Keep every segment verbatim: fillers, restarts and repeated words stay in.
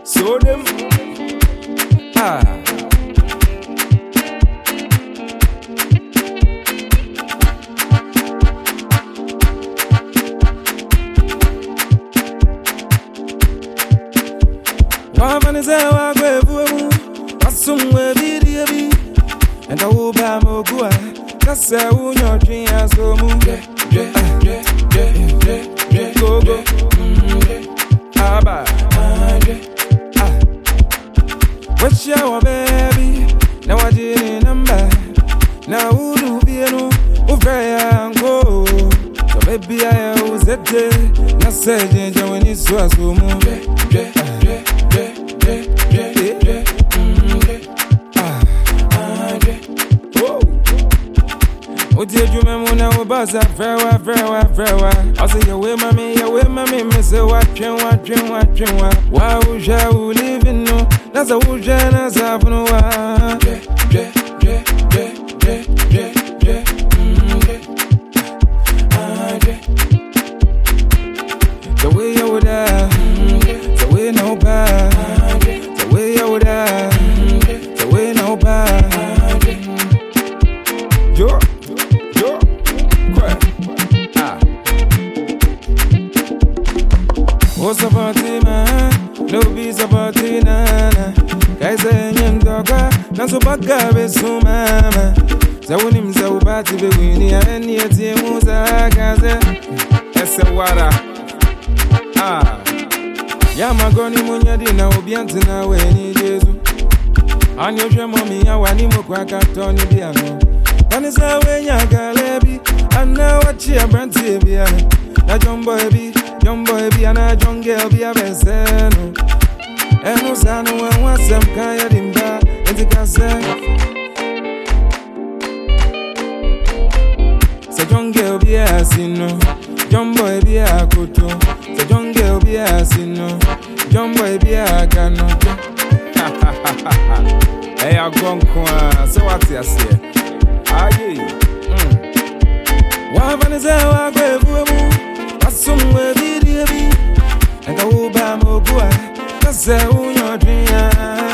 So them, ah. Wafani se wa kwe fuemu, wasumwe bidi ebi, enda uba mogua, kase unyo chinya somu. Go go, aba, ah. What's your baby? Now I didn't number. Now who do you know? Go. So baby I was a day. Now say ginger when it's so smooth. Oh, did you remember when I was buzzer? Very well, very well, very well. I say, you with mommy, you with mommy, miss it, watching, watching, watching. Why would you live in no? That's a wood, that's a no one. The way you would have, the way no bad, the way you would have, the way no bad. Yo. What's a party man? No bees a party nana. Guys say young dogga, not so bad garbage so mama. So him so party be winning and yet he moves a gaze. It's a water. Ah. Yama goni munya dina obianti na we ni Jesu. Anyo hwe mommy ya wani mo kwa katoni bia no. Pani sa we nya galebi, ana wachi abranti bia. Na jumbo ebi. Young boy be and a young girl be a beseno. And no son who wants some kind of dimba and the cassette. So young girl be a sino. Young boy be a kuto. So young girl be a sino. Young boy be a cano. Hey, I'm going to so what's your say? Aye. One van is a way somewhere bidi ebi, and I will buy more boy. That's a unyo dream.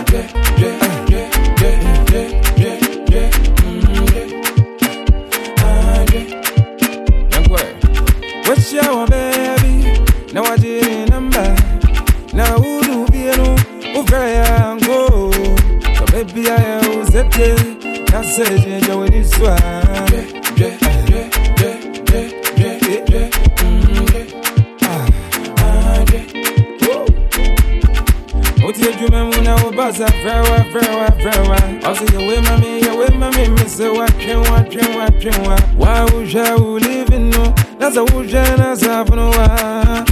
What's your baby? Now I didn't number. Now who do you know? Who very go? So baby I was a day. That's a ginger with this one. You remember when I was buzzer, very well, very well, very well. I say, you with mommy, you with mommy, miss it, watching, watching, watching. Why would you live in no? That's a wood, that's a no one.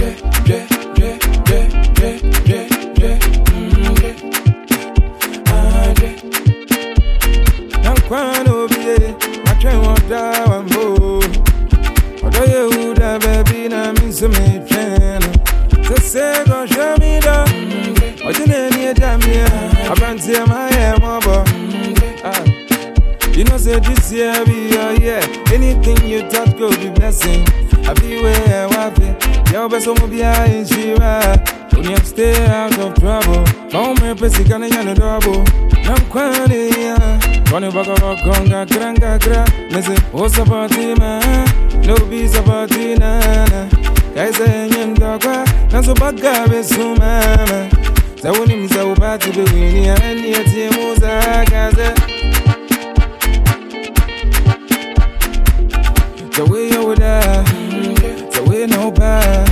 I'm crying over here, I can't walk down and move. Although you would have been a miss me, to say, go show me the. What's your name here, damn here? I can't see my hair, mother. You know, say this year be your year. Anything you touch go be blessing. I be where I want it. Your best will be in Shiva. When you stay out of trouble. Don't make me can you double. I'm crying here. Gonna back up, conga, granga, gra. Listen, what's a party, man? No bees a party, nana. Guys, I ain't dogga. That's a bad garbage, so mama. So when him so bad to be winning and yet he moves a gaze. The way you would have, the way no bad,